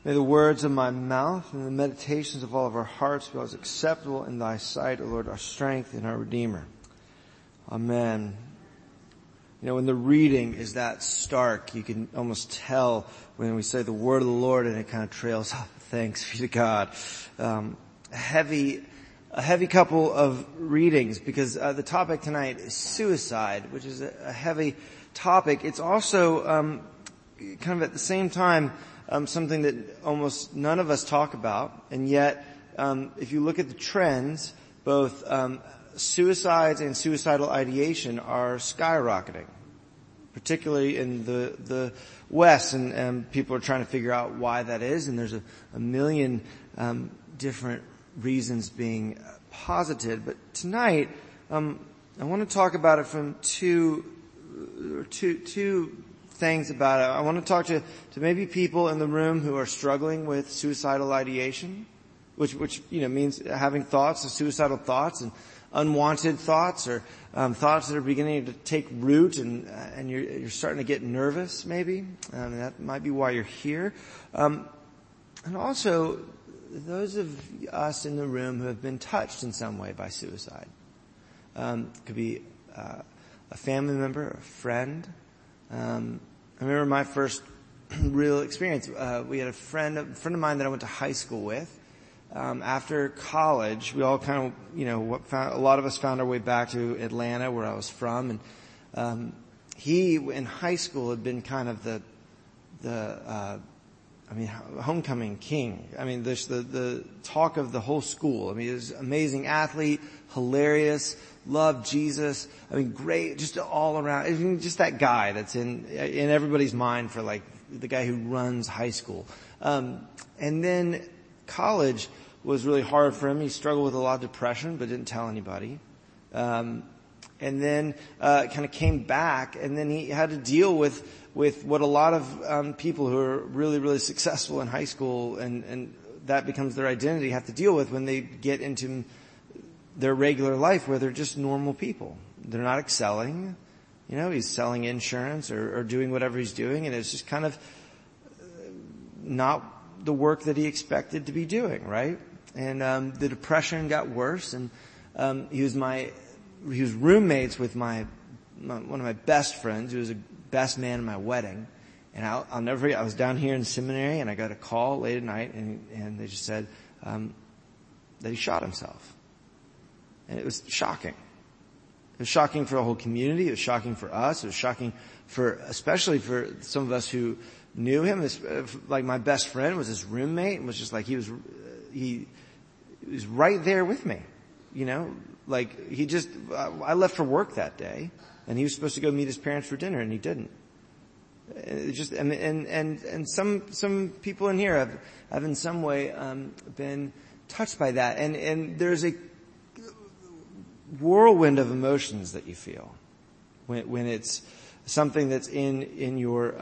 May the words of my mouth and the meditations of all of our hearts be always acceptable in thy sight, O Lord, our strength and our Redeemer. Amen. You know, when the reading is that stark, you can almost tell when we say the word of the Lord and it kind of trails off. Thanks be to God. A heavy couple of readings because the topic tonight is suicide, which is a heavy topic. It's also kind of at the same time something that almost none of us talk about, and yet if you look at the trends, both suicides and suicidal ideation are skyrocketing, particularly in the West, and people are trying to figure out why that is, and there's a million different reasons being posited. But tonight, I want to talk about it from two things about it. I want to talk to maybe people in the room who are struggling with suicidal ideation, which means having thoughts, suicidal thoughts, and unwanted thoughts, or thoughts that are beginning to take root, and you're starting to get nervous. Maybe that might be why you're here, and also those of us in the room who have been touched in some way by suicide. It could be a family member, a friend. I remember my first real experience. We had a friend of mine that I went to high school with. After college, we all kind of, a lot of us found our way back to Atlanta, where I was from, and he in high school had been kind of the homecoming king. I mean, there's the talk of the whole school. I mean, he was an amazing athlete, hilarious, loved Jesus. I mean, great, just all around. I mean, just that guy that's in everybody's mind for like the guy who runs high school. And then college was really hard for him. He struggled with a lot of depression, but didn't tell anybody. And then kind of came back, and then he had to deal with what a lot of people who are really, really successful in high school, and that becomes their identity, have to deal with when they get into their regular life where they're just normal people. They're not excelling. He's selling insurance or doing whatever he's doing, and it's just kind of not the work that he expected to be doing, right? And the depression got worse, and he was roommates with one of my best friends, who was the best man in my wedding. And I'll never forget, I was down here in seminary, and I got a call late at night, and they just said that he shot himself. And it was shocking. It was shocking for the whole community. It was shocking for us. It was shocking especially for some of us who knew him. Like my best friend was his roommate, and was just like he was right there with me. Like I left for work that day, and he was supposed to go meet his parents for dinner, and he didn't. And some people in here have in some way been touched by that, and there's a whirlwind of emotions that you feel when it's something that's in your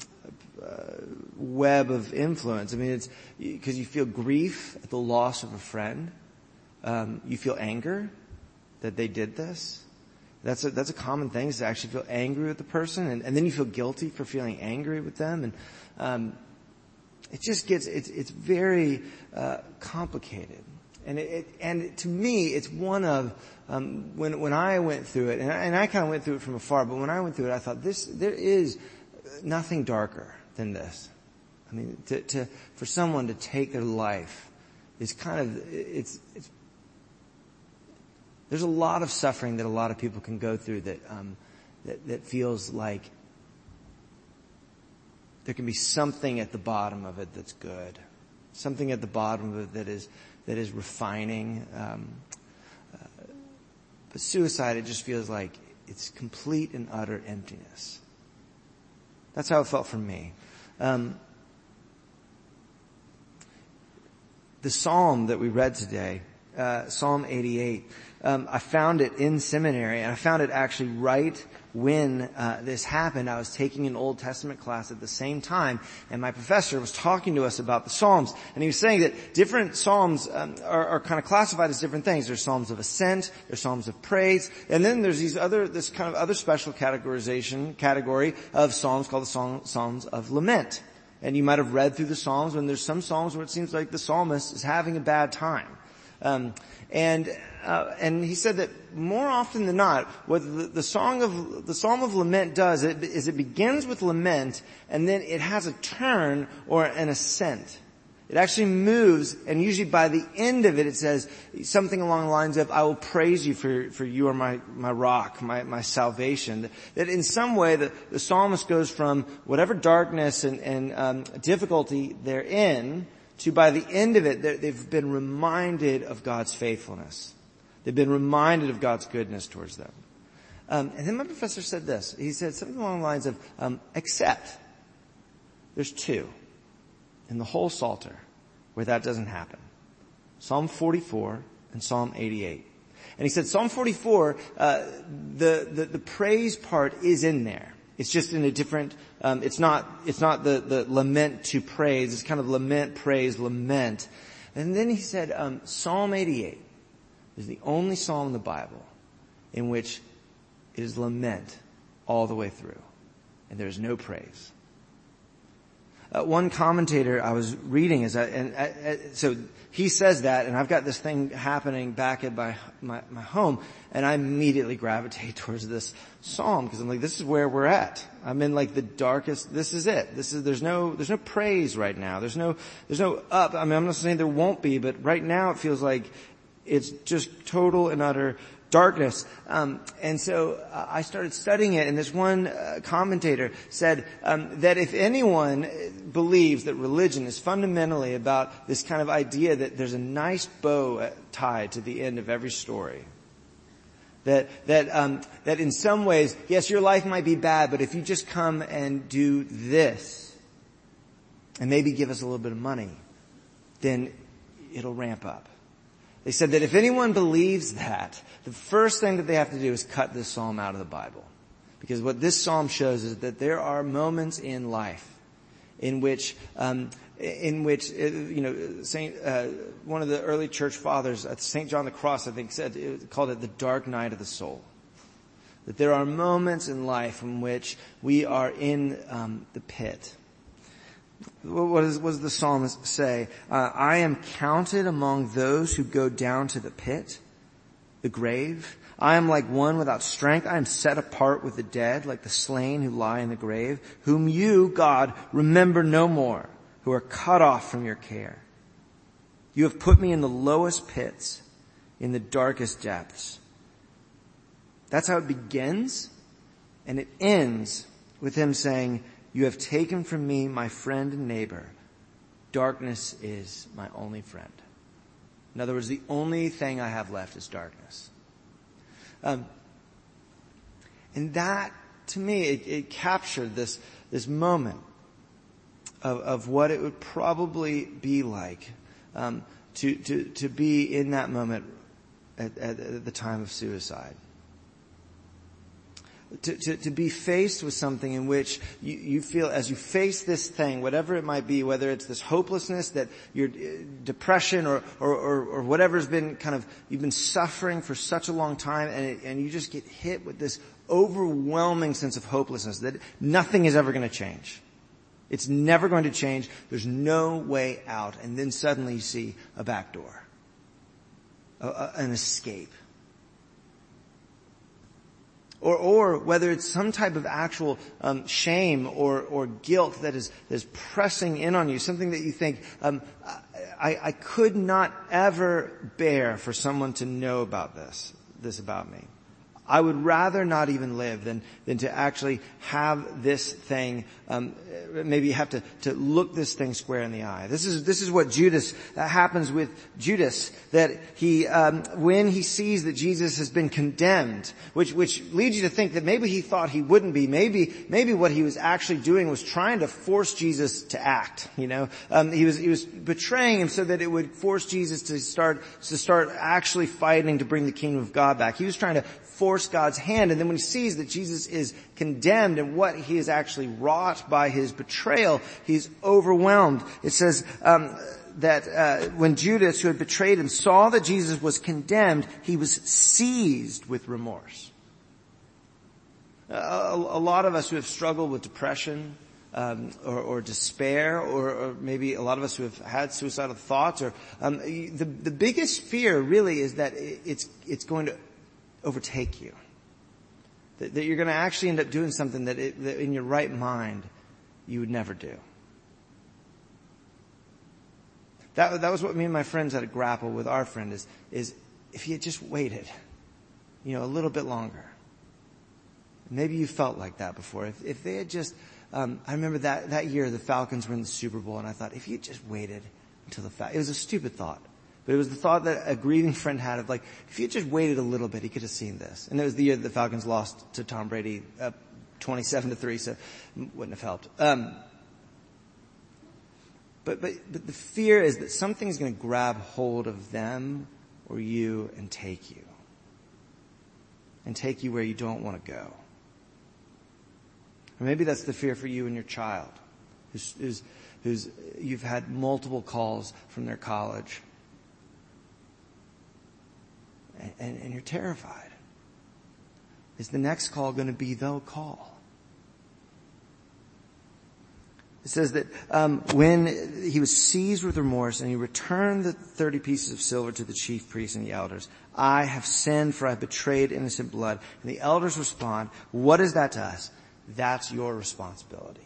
web of influence. I mean, it's because you feel grief at the loss of a friend. You feel anger that they did this. That's a common thing, is to actually feel angry with the person, and then you feel guilty for feeling angry with them, and it just it's very complicated. And to me, it's one of when I went through it, and I kind of went through it from afar. But when I went through it, I thought there is nothing darker than this. I mean, for someone to take their life is kind of it's. There's a lot of suffering that a lot of people can go through that feels like there can be something at the bottom of it that's good, something at the bottom of it that is refining. But suicide, it just feels like it's complete and utter emptiness. That's how it felt for me. The psalm that we read today, Psalm 88, I found it in seminary, and I found it actually right when this happened. I was taking an Old Testament class at the same time, and my professor was talking to us about the Psalms, and he was saying that different Psalms are kind of classified as different things. There's Psalms of Ascent, there's Psalms of Praise, and then there's this kind of other special category of Psalms called the Psalms of Lament. And you might have read through the Psalms when there's some Psalms where it seems like the psalmist is having a bad time. And he said that more often than not, what the Psalm of Lament does is it begins with lament, and then it has a turn or an ascent. It actually moves, and usually by the end of it, it says something along the lines of, I will praise you for you are my rock, my salvation. That in some way, the psalmist goes from whatever darkness and difficulty they're in, to by the end of it, they've been reminded of God's faithfulness. They've been reminded of God's goodness towards them. And then my professor said this. He said something along the lines of, except there's two in the whole Psalter where that doesn't happen. Psalm 44 and Psalm 88. And he said Psalm 44, the praise part is in there. It's just in a different, it's not the lament to praise. It's kind of lament, praise, lament. And then he said, Psalm 88 is the only psalm in the Bible in which it is lament all the way through. And there's no praise. One commentator I was reading so he says that, and I've got this thing happening back at my home, and I immediately gravitate towards this psalm because I'm like, this is where we're at. I'm in like the darkest. This is it. There's no praise right now. There's no up. I mean, I'm not saying there won't be, but right now it feels like it's just total and utter darkness. And so I started studying it, and this one commentator said that if anyone believes that religion is fundamentally about this kind of idea that there's a nice bow tied to the end of every story, that in some ways, yes, your life might be bad, but if you just come and do this and maybe give us a little bit of money, then it'll ramp up. They said that if anyone believes that, the first thing that they have to do is cut this psalm out of the Bible. Because what this psalm shows is that there are moments in life in which one of the early church fathers, St. John the Cross, I think, called it the dark night of the soul. That there are moments in life in which we are in the pit. What does the psalmist say? I am counted among those who go down to the pit, the grave. I am like one without strength. I am set apart with the dead, like the slain who lie in the grave, whom you, God, remember no more, who are cut off from your care. You have put me in the lowest pits, in the darkest depths. That's how it begins, and it ends with him saying, you have taken from me my friend and neighbor. Darkness is my only friend. In other words, the only thing I have left is darkness. And that, to me, it captured this moment of what it would probably be like to be in that moment at the time of suicide. To be faced with something in which you feel as you face this thing, whatever it might be, whether it's this hopelessness, that your depression or whatever's been you've been suffering for such a long time, and you just get hit with this overwhelming sense of hopelessness that nothing is ever going to change. It's never going to change. There's no way out. And then suddenly you see a back door, an escape. Or whether it's some type of actual shame or guilt that is pressing in on you, something that you think, I could not ever bear for someone to know about this about me. I would rather not even live than to actually have this thing, maybe have to look this thing square in the eye. This is what happens with Judas, that he, when he sees that Jesus has been condemned, which leads you to think that maybe he thought he wouldn't be. Maybe what he was actually doing was trying to force Jesus to act, He was betraying him so that it would force Jesus to start actually fighting to bring the kingdom of God back. He was trying to force God's hand, and then when he sees that Jesus is condemned and what he has actually wrought by his betrayal, he's overwhelmed. It says that when Judas, who had betrayed him, saw that Jesus was condemned, he was seized with remorse. A lot of us who have struggled with depression, or despair, or maybe a lot of us who have had suicidal thoughts, or the biggest fear really is that it's going to overtake you. That you're going to actually end up doing something that in your right mind you would never do. That was what me and my friends had to grapple with. Our friend is if he had just waited, a little bit longer. Maybe you felt like that before. If they had just, I remember that year the Falcons were in the Super Bowl, and I thought, if you just waited until it was a stupid thought. But it was the thought that a grieving friend had of if you just waited a little bit, he could have seen this. And it was the year that the Falcons lost to Tom Brady, 27-3, so it wouldn't have helped. But the fear is that something's going to grab hold of them or you and take you. And take you where you don't want to go. Or maybe that's the fear for you and your child, who's you've had multiple calls from their college. And you're terrified. Is the next call going to be the call? It says that when he was seized with remorse and he returned the 30 pieces of silver to the chief priests and the elders, I have sinned, for I have betrayed innocent blood. And the elders respond, what is that to us? That's your responsibility.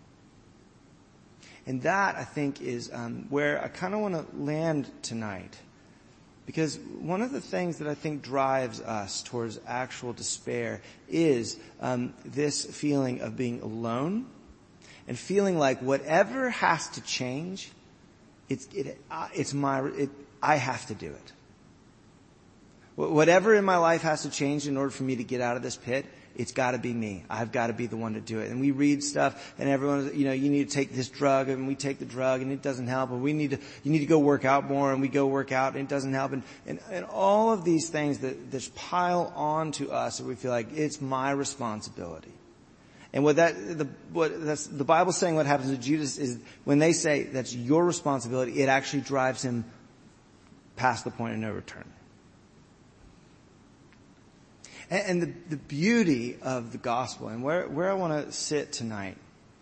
And that, I think, is where I kind of want to land tonight. Because one of the things that I think drives us towards actual despair is this feeling of being alone and feeling like whatever has to change, I have to do it. Whatever in my life has to change in order for me to get out of this pit, it's got to be me. I've got to be the one to do it. And we read stuff, and everyone's, you need to take this drug, and we take the drug, and it doesn't help. Or you need to go work out more, and we go work out, and it doesn't help. And all of these things that just pile on to us, that we feel like it's my responsibility. And what the Bible's saying, what happens to Judas is when they say that's your responsibility, it actually drives him past the point of no return. And the beauty of the gospel, and where I want to sit tonight,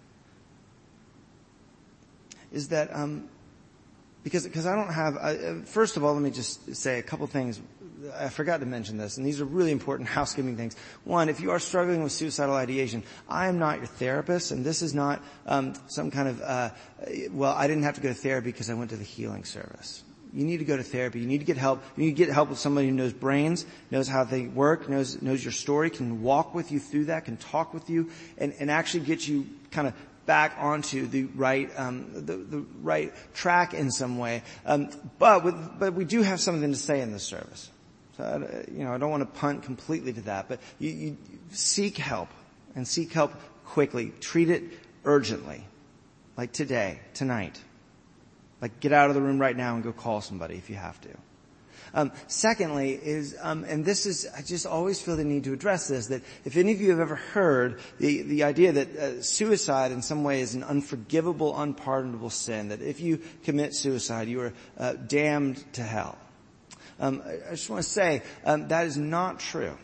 is that because I don't have. First of all, let me just say a couple things. I forgot to mention this, and these are really important housekeeping things. One, if you are struggling with suicidal ideation, I am not your therapist, and this is not some kind of. I didn't have to go to therapy because I went to the healing service. You need to go to therapy. You need to get help. You need to get help with somebody who knows brains, knows how they work, knows your story, can walk with you through that, can talk with you, and actually get you kind of back onto the right right track in some way. But we do have something to say in this service. So I don't want to punt completely to that, but you seek help, and seek help quickly. Treat it urgently, like today, tonight. Like, get out of the room right now and go call somebody if you have to. Secondly is, and this is, I just always feel the need to address this, that if any of you have ever heard the idea that suicide in some way is an unforgivable, unpardonable sin, that if you commit suicide, you are damned to hell. I just want to say, that is not true.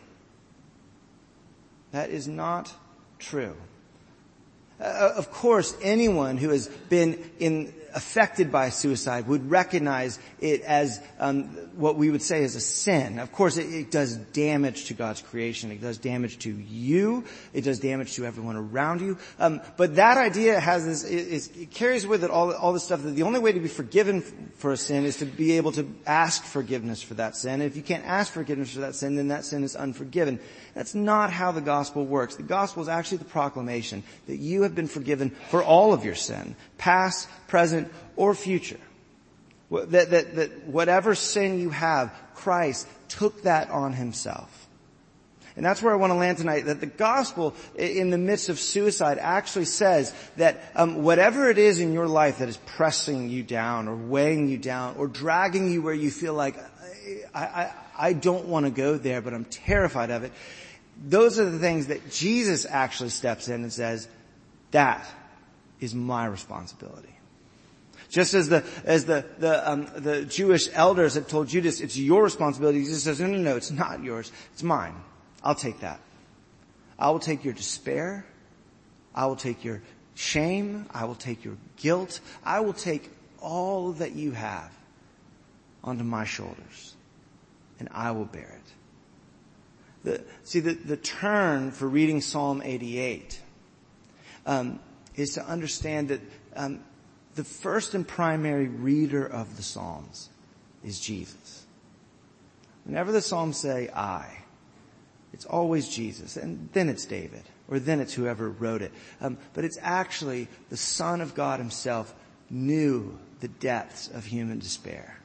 That is not true. Of course, anyone who has been affected by suicide would recognize it as what we would say is a sin. Of course, it does damage to God's creation. It does damage to you. It does damage to everyone around you. But that idea has this, it carries with it all this stuff that the only way to be forgiven for a sin is to be able to ask forgiveness for that sin. And if you can't ask forgiveness for that sin, then that sin is unforgiven. That's not how the gospel works. The gospel is actually the proclamation that you have been forgiven for all of your sin, past, present, or future. That whatever sin you have, Christ took that on himself. And that's where I want to land tonight, that the gospel in the midst of suicide actually says that whatever it is in your life that is pressing you down or weighing you down or dragging you where you feel like, I don't want to go there, but I'm terrified of it. Those are the things that Jesus actually steps in and says, that is my responsibility. Just as the Jewish elders had told Judas, it's your responsibility. Jesus says, no, it's not yours. It's mine. I'll take that. I will take your despair. I will take your shame. I will take your guilt. I will take all that you have onto my shoulders, and I will bear it. The turn for reading Psalm 88 is to understand that the first and primary reader of the Psalms is Jesus. Whenever the Psalms say I, it's always Jesus, and then it's David, or then it's whoever wrote it. But it's actually the Son of God himself knew the depths of human despair.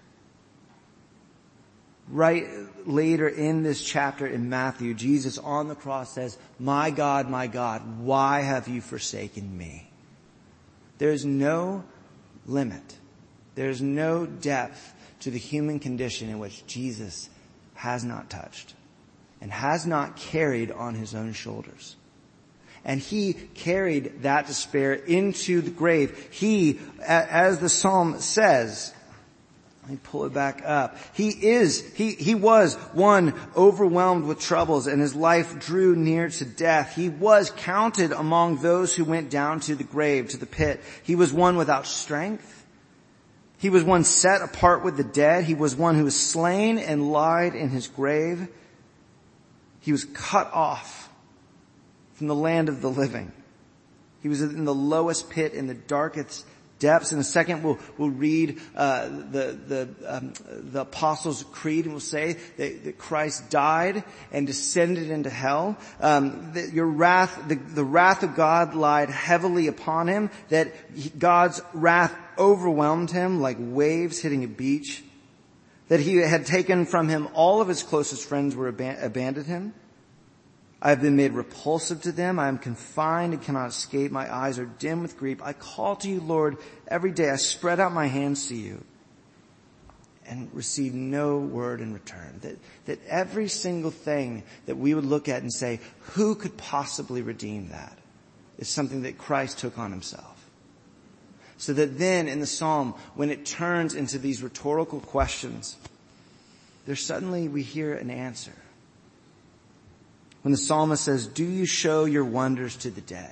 Right later in this chapter in Matthew, Jesus on the cross says, my God, why have you forsaken me? There is no limit. There is no depth to the human condition in which Jesus has not touched and has not carried on his own shoulders. And he carried that despair into the grave. He, as the psalm says, let me pull it back up. He was one overwhelmed with troubles, and his life drew near to death. He was counted among those who went down to the grave, to the pit. He was one without strength. He was one set apart with the dead. He was one who was slain and lied in his grave. He was cut off from the land of the living. He was in the lowest pit, in the darkest depths. In a second, we'll read the Apostles' Creed, and we'll say that Christ died and descended into hell. The wrath of God lied heavily upon him. That God's wrath overwhelmed him like waves hitting a beach. That he had taken from him all of his closest friends were abandoned him. I have been made repulsive to them. I am confined and cannot escape. My eyes are dim with grief. I call to you, Lord, every day. I spread out my hands to you and receive no word in return. That every single thing that we would look at and say, who could possibly redeem that, is something that Christ took on himself. So that then in the psalm, when it turns into these rhetorical questions, there suddenly we hear an answer. When the psalmist says, do you show your wonders to the dead?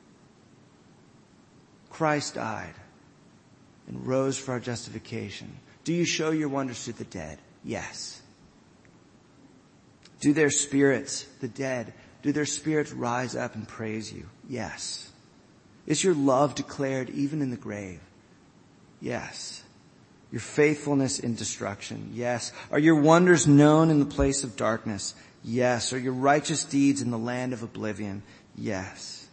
Christ died and rose for our justification. Do you show your wonders to the dead? Yes. Do their spirits, the dead, do their spirits rise up and praise you? Yes. Is your love declared even in the grave? Yes. Your faithfulness in destruction? Yes. Are your wonders known in the place of darkness? Yes. Are your righteous deeds in the land of oblivion? Yes.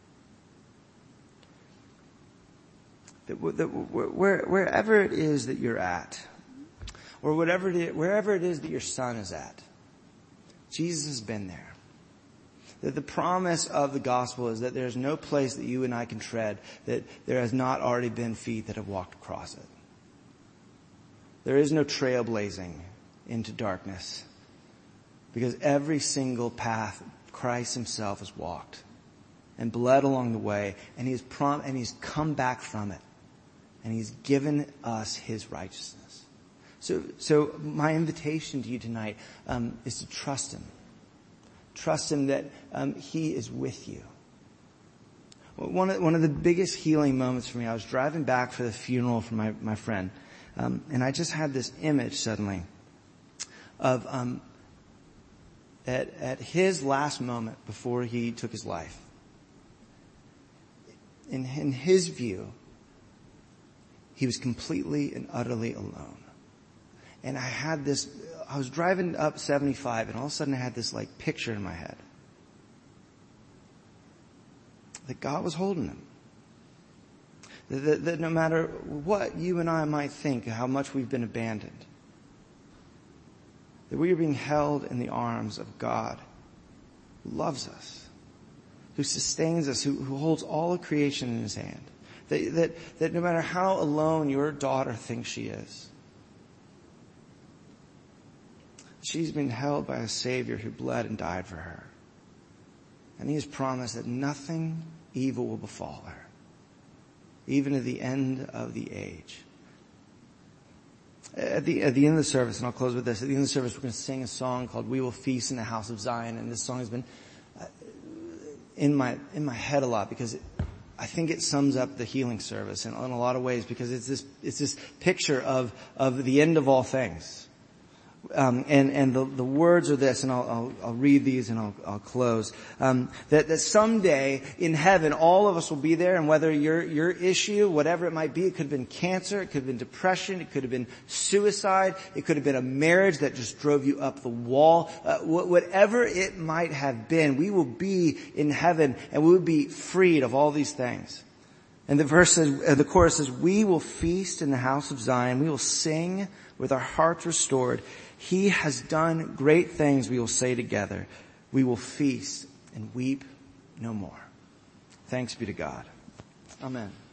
Wherever it is that you're at, or wherever it is that your son is at, Jesus has been there. That the promise of the gospel is that there's no place that you and I can tread that there has not already been feet that have walked across it. There is no trailblazing into darkness, because every single path Christ himself has walked and bled along the way, and he's come back from it, and he's given us his righteousness. So my invitation to you tonight is to trust him. Trust him that he is with you. One of the biggest healing moments for me, I was driving back for the funeral for my friend, and I just had this image suddenly of at his last moment before he took his life. In his view, he was completely and utterly alone. And I was driving up 75, and all of a sudden I had this picture in my head. That God was holding him. That no matter what you and I might think, how much we've been abandoned, that we are being held in the arms of God who loves us, who sustains us, who holds all of creation in his hand. That no matter how alone your daughter thinks she is, she's been held by a Savior who bled and died for her. And he has promised that nothing evil will befall her, even at the end of the age. At the end of the service, and I'll close with this, at the end of the service we're going to sing a song called We Will Feast in the House of Zion, and this song has been in my head a lot because I think it sums up the healing service in a lot of ways, because it's this picture of the end of all things. And the words are this, and I'll read these and I'll close. That someday in heaven, all of us will be there, and whether your issue, whatever it might be, it could have been cancer, it could have been depression, it could have been suicide, it could have been a marriage that just drove you up the wall, whatever it might have been, we will be in heaven and we will be freed of all these things. And the chorus says, we will feast in the house of Zion, we will sing with our hearts restored. He has done great things, we will say together. We will feast and weep no more. Thanks be to God. Amen.